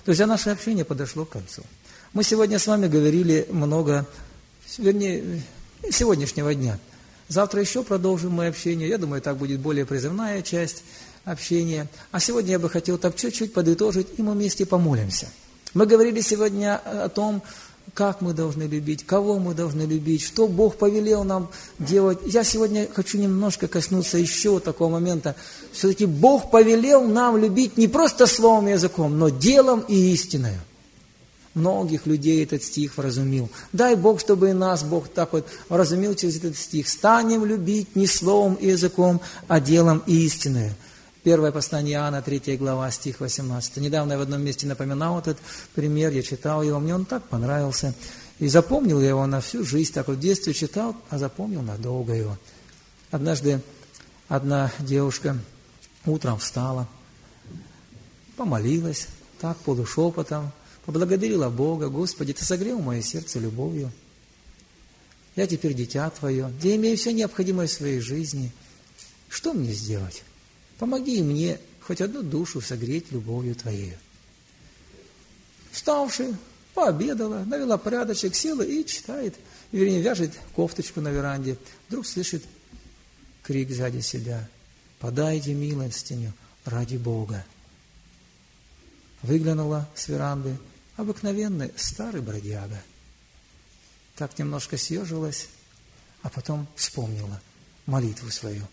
Друзья, наше общение подошло к концу. Мы сегодня с вами говорили много, вернее, сегодняшнего дня. Завтра еще продолжим мы общение. Я думаю, так будет более призывная часть общения. А сегодня я бы хотел так чуть-чуть подытожить, и мы вместе помолимся. Мы говорили сегодня о том, как мы должны любить, кого мы должны любить, что Бог повелел нам делать. Я сегодня хочу немножко коснуться еще такого момента. Все-таки Бог повелел нам любить не просто словом и языком, но делом и истиной. Многих людей этот стих вразумил. Дай Бог, чтобы и нас Бог так вот вразумил через этот стих. Станем любить не словом и языком, а делом и истиной. Первое послание Иоанна, 3 глава, стих 18. Недавно я в одном месте напоминал этот пример, я читал его, мне он так понравился. И запомнил я его на всю жизнь, так вот в детстве читал, а запомнил надолго его. Однажды одна девушка утром встала, помолилась, так полушепотом, поблагодарила Бога: «Господи, Ты согрел мое сердце любовью. Я теперь дитя Твое, я имею все необходимое в своей жизни. Что мне сделать? Помоги мне хоть одну душу согреть любовью Твоей». Вставши, пообедала, навела порядочек, села и читает, вернее, вяжет кофточку на веранде. Вдруг слышит крик сзади себя: «Подайте милостыню ради Бога». Выглянула с веранды обыкновенный старый бродяга. Так немножко съежилась, а потом вспомнила молитву свою.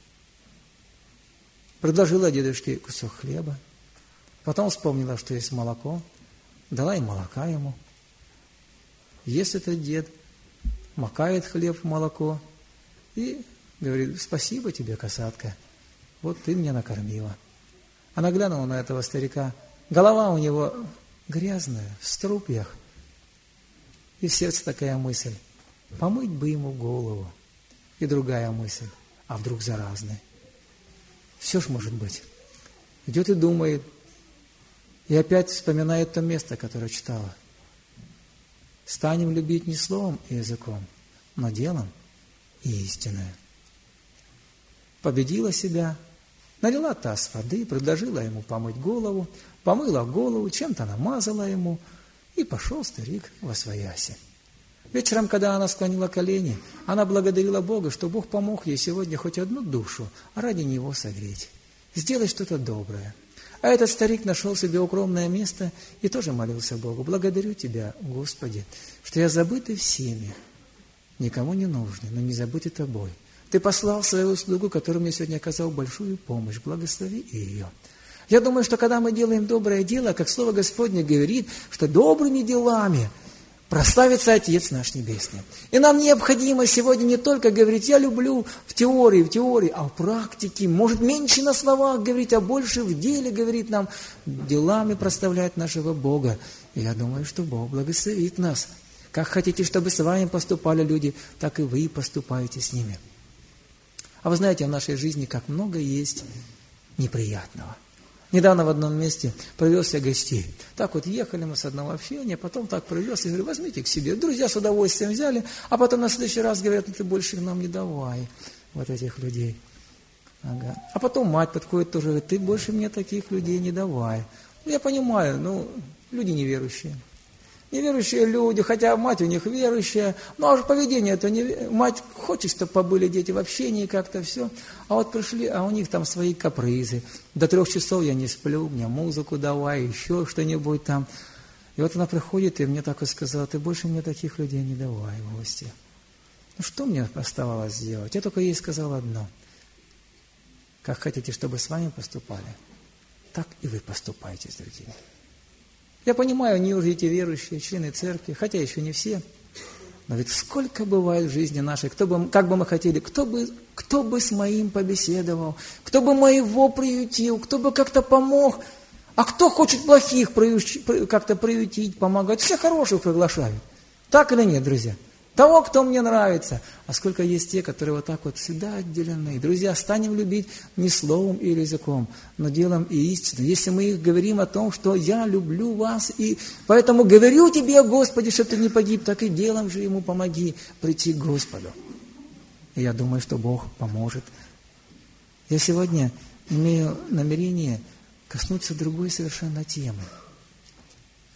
Предложила дедушке кусок хлеба, потом вспомнила, что есть молоко, дала им молока ему. Ест этот дед, макает хлеб в молоко и говорит: «Спасибо тебе, касатка, вот ты меня накормила». Она глянула на этого старика, голова у него грязная, в струпьях, и в сердце такая мысль: помыть бы ему голову. И другая мысль: а вдруг заразный? Все ж может быть. Идет и думает, и опять вспоминает то место, которое читала. Станем любить не словом и языком, но делом и истиной. Победила себя, налила таз воды, предложила ему помыть голову, помыла голову, чем-то намазала ему, и пошел старик восвояси. Вечером, когда она склонила колени, она благодарила Бога, что Бог помог ей сегодня хоть одну душу ради Него согреть, сделать что-то доброе. А этот старик нашел себе укромное место и тоже молился Богу: «Благодарю Тебя, Господи, что я забытый всеми, никому не нужный, но не забытый Тобой. Ты послал свою слугу, который мне сегодня оказал большую помощь, благослови ее». Я думаю, что когда мы делаем доброе дело, как Слово Господне говорит, что добрыми делами прославится Отец наш Небесный. И нам необходимо сегодня не только говорить: «Я люблю» в теории, а в практике. Может, меньше на словах говорить, а больше в деле говорить нам, делами прославлять нашего Бога. И я думаю, что Бог благословит нас. Как хотите, чтобы с вами поступали люди, так и вы поступаете с ними. А вы знаете, в нашей жизни как много есть неприятного. Недавно в одном месте привез я гостей. Так вот ехали мы с одного общения, потом так привез и говорю: возьмите к себе. Друзья с удовольствием взяли, а потом на следующий раз говорят: ну ты больше нам не давай вот этих людей. Ага. А потом мать подходит тоже, говорит: ты больше мне таких людей не давай. Ну я понимаю, люди неверующие. Неверующие люди, хотя мать у них верующая, но уже поведение это не... Мать хочет, чтобы побыли дети в общении, как-то все. А вот пришли, а у них там свои капризы. До 3 часов я не сплю, мне музыку давай, еще что-нибудь там. И вот она приходит и мне так и сказала: ты больше мне таких людей не давай в гости. Ну что мне оставалось сделать? Я только ей сказал одно: как хотите, чтобы с вами поступали, так и вы поступайте с другими. Я понимаю, они уже эти верующие, члены церкви, хотя еще не все. Но ведь сколько бывает в жизни нашей, как бы мы хотели, кто бы с моим побеседовал, кто бы моего приютил, кто бы как-то помог. А кто хочет плохих как-то приютить, помогать? Все хороших приглашают. Так или нет, друзья? Того, кто мне нравится. А сколько есть те, которые вот так вот всегда отделены. Друзья, станем любить не словом или языком, но делом и истиной. Если мы их говорим о том, что я люблю вас, и поэтому говорю тебе, Господи, чтобы ты не погиб, так и делом же ему помоги прийти к Господу. И я думаю, что Бог поможет. Я сегодня имею намерение коснуться другой совершенно темы.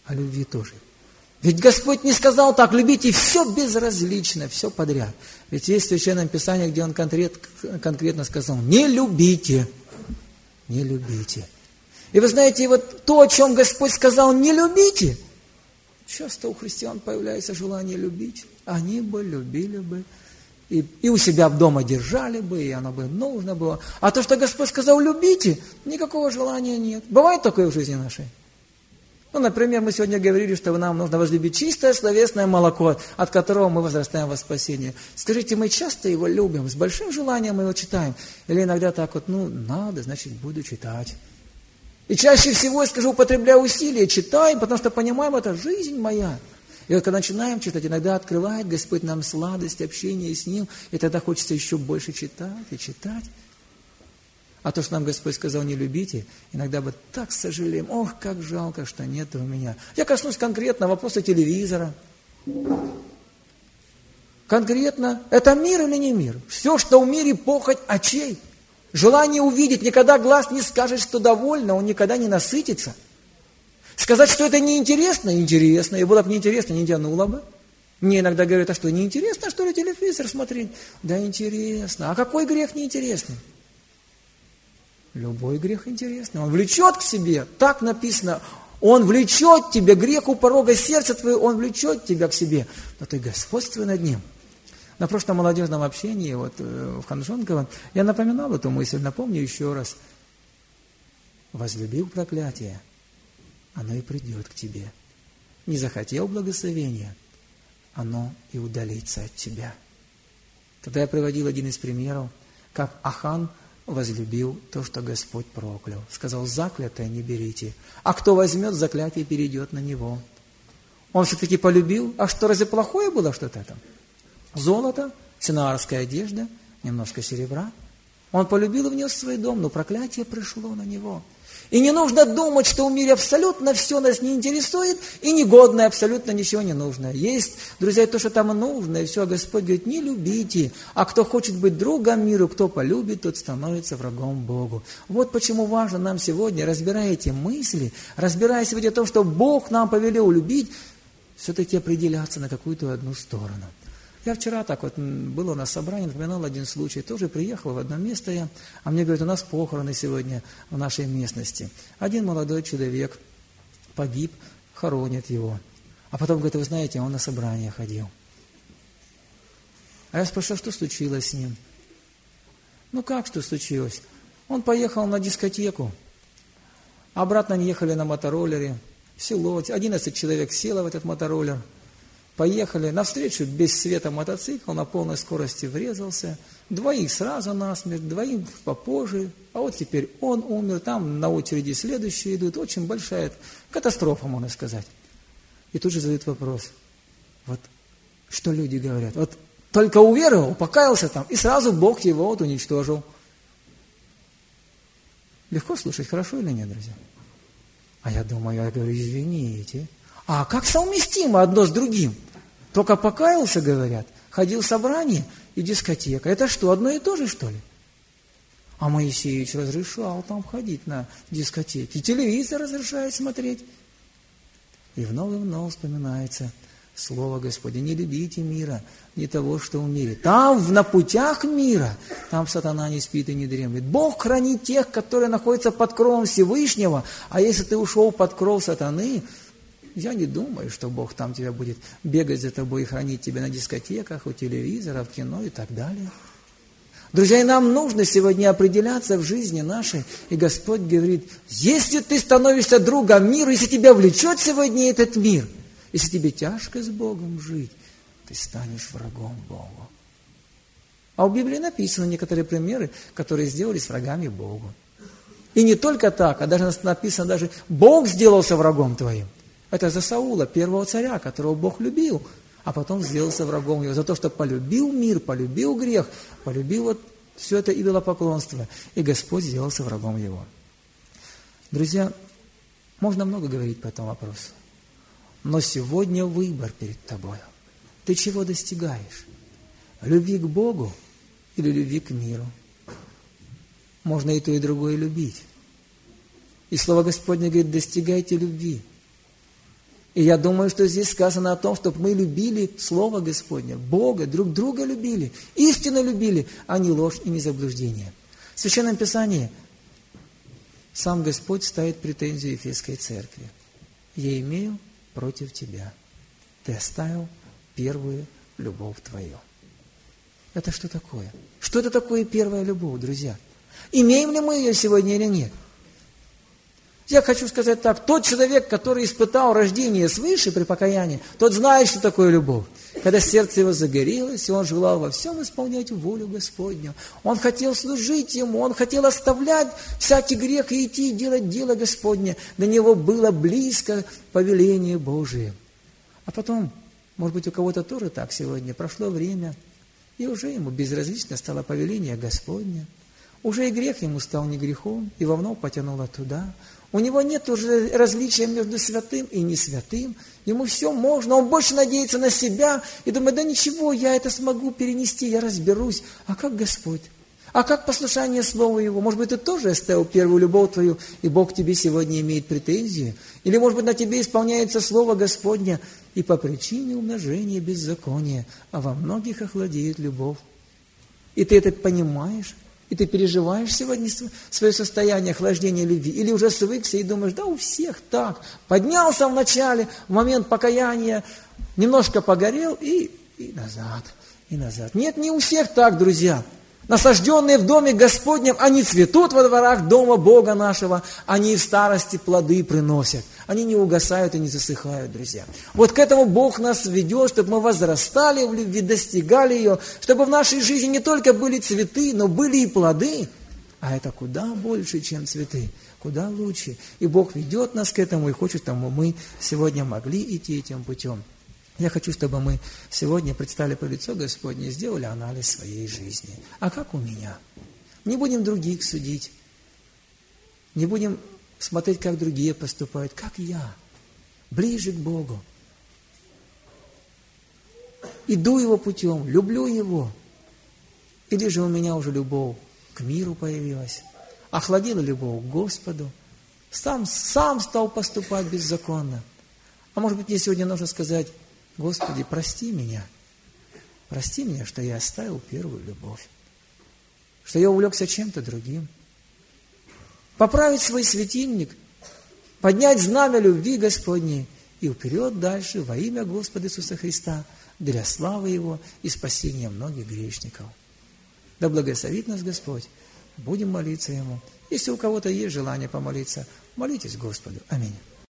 о любви тоже. Ведь Господь не сказал так: любите все безразлично, все подряд. Ведь есть в Священном Писании, где Он конкретно сказал: не любите, не любите. И вы знаете, вот то, о чем Господь сказал: не любите, часто у христиан появляется желание любить. Они бы любили бы, и у себя дома держали бы, и оно бы нужно было. А то, что Господь сказал: любите, никакого желания нет. Бывает такое в жизни нашей? Ну, например, мы сегодня говорили, что нам нужно возлюбить чистое словесное молоко, от которого мы возрастаем во спасение. Скажите, мы часто его любим, с большим желанием мы его читаем? Или иногда так вот: надо, значит, буду читать. И чаще всего, я скажу, употребляю усилия, читаем, потому что понимаем, это жизнь моя. И вот когда начинаем читать, иногда открывает Господь нам сладость общения с Ним, и тогда хочется еще больше читать и читать. А то, что нам Господь сказал: не любите, иногда бы так сожалеем: ох, как жалко, что нет у меня. Я коснусь конкретно вопроса телевизора. Конкретно, это мир или не мир? Все, что в мире, похоть очей. Желание увидеть, никогда глаз не скажет, что довольно, он никогда не насытится. Сказать, что это неинтересно, интересно, и было бы неинтересно, не тянуло бы. Мне иногда говорят: а что, неинтересно, что ли, телевизор смотреть? Да интересно. А какой грех неинтересный? Любой грех интересный. Он влечет к себе, так написано. Он влечет тебя, грех у порога сердца твоего, он влечет тебя к себе. Но ты господствуй над ним. На прошлом молодежном общении в Ханжонково я напоминал эту мысль, напомню еще раз. Возлюбил проклятие, оно и придет к тебе. Не захотел благословения, оно и удалится от тебя. Тогда я приводил один из примеров, как Ахан возлюбил то, что Господь проклял. Сказал: заклятое не берите, а кто возьмет, заклятие перейдет на него. Он все-таки полюбил. А что, разве плохое было что-то там? Золото, синаарская одежда, немножко серебра. Он полюбил и внес в свой дом, но проклятие пришло на него. И не нужно думать, что в мире абсолютно все нас не интересует, и негодное абсолютно ничего не нужно. Есть, друзья, то, что там нужно, и все. Господь говорит: не любите. А кто хочет быть другом миру, кто полюбит, тот становится врагом Богу. Вот почему важно нам сегодня, разбирая эти мысли, разбирая сегодня о том, что Бог нам повелел любить, все-таки определяться на какую-то одну сторону. Я вчера так вот, было у нас собрание, напоминал один случай, тоже приехал в одно место а мне говорят: у нас похороны сегодня в нашей местности. Один молодой человек погиб, хоронят его. А потом говорит: вы знаете, он на собрание ходил. А я спрашиваю: что случилось с ним? Ну как что случилось? Он поехал на дискотеку, обратно они ехали на мотороллере в село, 11 человек село в этот мотороллер. Поехали навстречу без света мотоцикл, на полной скорости врезался. Двоих сразу насмерть, двоих попозже. А вот теперь он умер, там на очереди следующие идут. Очень большая катастрофа, можно сказать. И тут же задают вопрос. Вот что люди говорят. Вот только уверовал, покаялся там, и сразу Бог его уничтожил. Легко слушать, хорошо или нет, друзья? А я говорю: извините. А как совместимо одно с другим? Только покаялся, говорят, ходил в собрание и дискотека. Это что, одно и то же, что ли? А Моисеевич разрешал там ходить на дискотеки. И телевизор разрешает смотреть. И вновь вспоминается слово Господне: не любите мира, не того, что в мире. Там, на путях мира, там сатана не спит и не дремлет. Бог хранит тех, которые находятся под кровом Всевышнего. А если ты ушел под кров сатаны, я не думаю, что Бог там тебя будет бегать за тобой и хранить тебя на дискотеках, у телевизора, в кино и так далее. Друзья, и нам нужно сегодня определяться в жизни нашей. И Господь говорит: если ты становишься другом миру, если тебя влечет сегодня этот мир, если тебе тяжко с Богом жить, ты станешь врагом Богу. А в Библии написаны некоторые примеры, которые сделались врагами Богу. И не только так, а даже написано, даже Бог сделался врагом твоим. Это за Саула, первого царя, которого Бог любил, а потом сделался врагом его. За то, что полюбил мир, полюбил грех, полюбил все это идолопоклонство. И Господь сделался врагом его. Друзья, можно много говорить по этому вопросу. Но сегодня выбор перед тобой. Ты чего достигаешь? Любви к Богу или любви к миру? Можно и то, и другое любить. И Слово Господне говорит: достигайте любви. И я думаю, что здесь сказано о том, чтобы мы любили Слово Господне, Бога, друг друга любили, истинно любили, а не ложь и не заблуждение. В Священном Писании сам Господь ставит претензию Ефесской церкви. «Я имею против тебя. Ты оставил первую любовь твою». Это что такое? Что это такое первая любовь, друзья? Имеем ли мы ее сегодня или нет? Я хочу сказать так, тот человек, который испытал рождение свыше при покаянии, тот знает, что такое любовь. Когда сердце его загорелось, и он желал во всем исполнять волю Господню. Он хотел служить Ему, он хотел оставлять всякий грех и идти делать дело Господне. До него было близко повеление Божие. А потом, может быть, у кого-то тоже так сегодня, прошло время, и уже ему безразлично стало повеление Господне. Уже и грех ему стал не грехом, и вовно потянуло туда. У него нет уже различия между святым и не святым. Ему все можно, он больше надеется на себя и думает, да ничего, я это смогу перенести, я разберусь. А как Господь? А как послушание Слову Его? Может быть, ты тоже оставил первую любовь твою, и Бог к тебе сегодня имеет претензии? Или, может быть, на тебе исполняется Слово Господне, и по причине умножения беззакония, а во многих охладеет любовь. И ты это понимаешь? И ты переживаешь сегодня свое состояние охлаждения любви? Или уже свыкся и думаешь, да у всех так. Поднялся в начале, в момент покаяния, немножко погорел и назад, и назад. Нет, не у всех так, друзья. Насажденные в доме Господнем, они цветут во дворах дома Бога нашего, они в старости плоды приносят. Они не угасают и не засыхают, друзья. Вот к этому Бог нас ведет, чтобы мы возрастали в любви, достигали ее, чтобы в нашей жизни не только были цветы, но были и плоды. А это куда больше, чем цветы, куда лучше. И Бог ведет нас к этому и хочет, чтобы мы сегодня могли идти этим путем. Я хочу, чтобы мы сегодня предстали по лицу Господне и сделали анализ своей жизни. А как у меня? Не будем других судить. Не будем смотреть, как другие поступают. Как я? Ближе к Богу. Иду Его путем, люблю Его. Или же у меня уже любовь к миру появилась. Охладила любовь к Господу. Сам стал поступать беззаконно. А может быть, мне сегодня нужно сказать, Господи, прости меня, что я оставил первую любовь, что я увлекся чем-то другим. Поправить свой светильник, поднять знамя любви Господней и вперед дальше во имя Господа Иисуса Христа для славы Его и спасения многих грешников. Да благословит нас Господь, будем молиться Ему. Если у кого-то есть желание помолиться, молитесь Господу. Аминь.